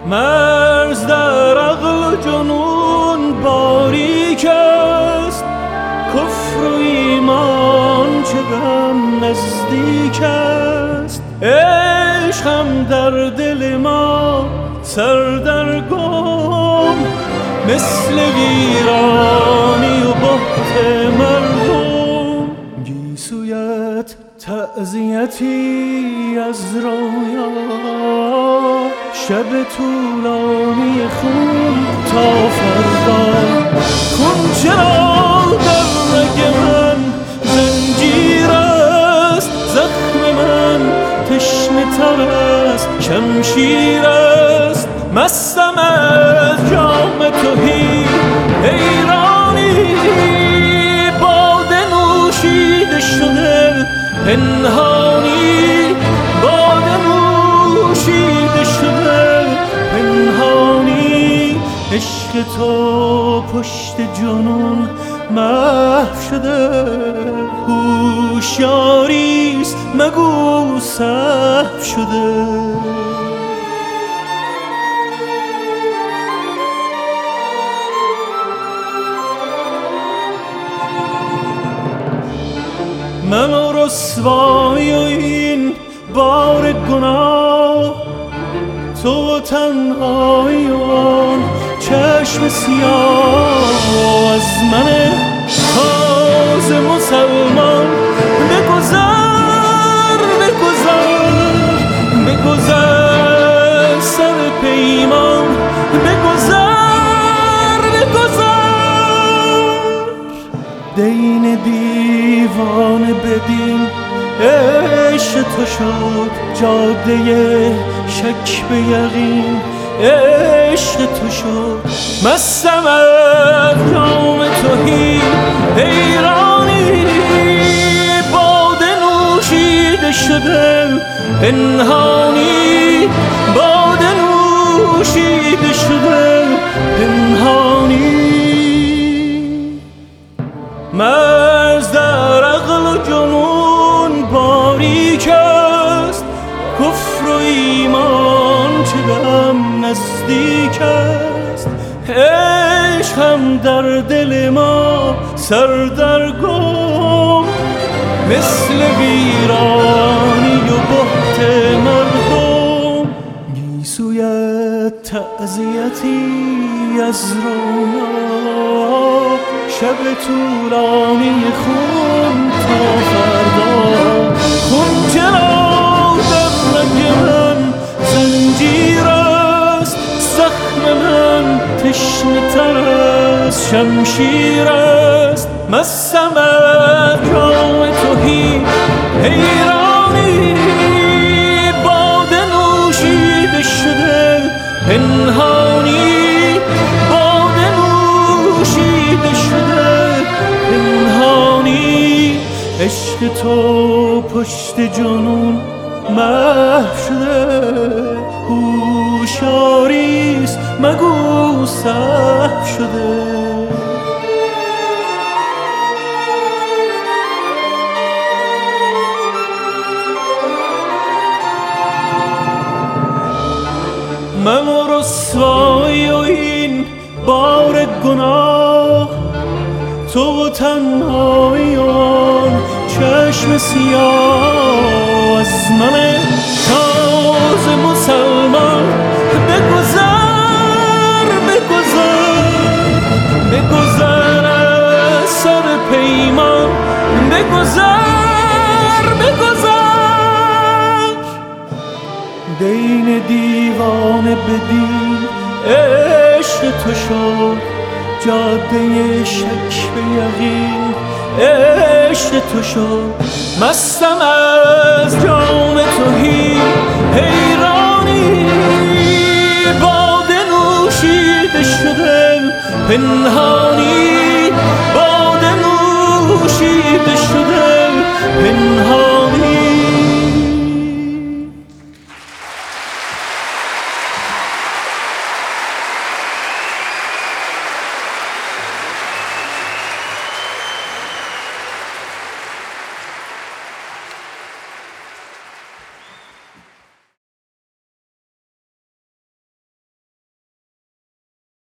مرز در عقل و جنون باریک است، کفر و ایمان چه غم نزدیک است. عشق هم در دل ما سردرگم، مثل ویرانی و بهت مردم. گیسویت تعزیتی از رویا، شب طولانی خون تا فردا. خون چرا در رگ من زنجیر است، زخم من تشنه تر است شمشیر است. مستم از جام تهی حیرانی، باده نوشیده شده پنهانی، باده نوشیده شده پنهانی. عشق تو پشت جنون محو شده، هوشیاریست مگو سهو شده. من و رسوایی و این بار گناه، تو تنهایی و آن چشم سیاه. از من تازه مسلمان بگذر بگذر بگذر، سر پیمان بگذر بگذر. دین دیوانه بدین عشق تو شد، جاده شک به یقین عشق تو شد. مستم از جام تهی حیرانی، باده نوشیده شده پنهانی، باده نوشیده شده پنهانی. مرز در عقل و جنون باریک است، کفر و ایمان چه غم نزدیک است. عشق هم در دل ما سردرگم، مثل ویرانی و بهت مردم. گیسویت تعزیتی از رویا، شب طولانی خون تا فردا. خون چرا در رگ من زنجیر است، زخم من تشنه تر از شمشیر است. مستم از جام تهی حیرانی، باده نوشیده شده پنهانی، باده نوشیده شده پنهانی. عشق تو پشت جنون محو شده، هوشیاریست مگو سهو شده. من و رسوایی و این بار گناه، تو تنهایی و آن چشم سیاه. از من تازه مسلمان بگذر بگذر بگذر، از سر پیمان بگذر بگذر. دین دیوانه بدین عشق تو شد، جاده شک به یقین عشق تو شد. مستم از جام تهی حیرانی، باده نوشیده شده پنهانی، باده نوشیده شده پنهانی.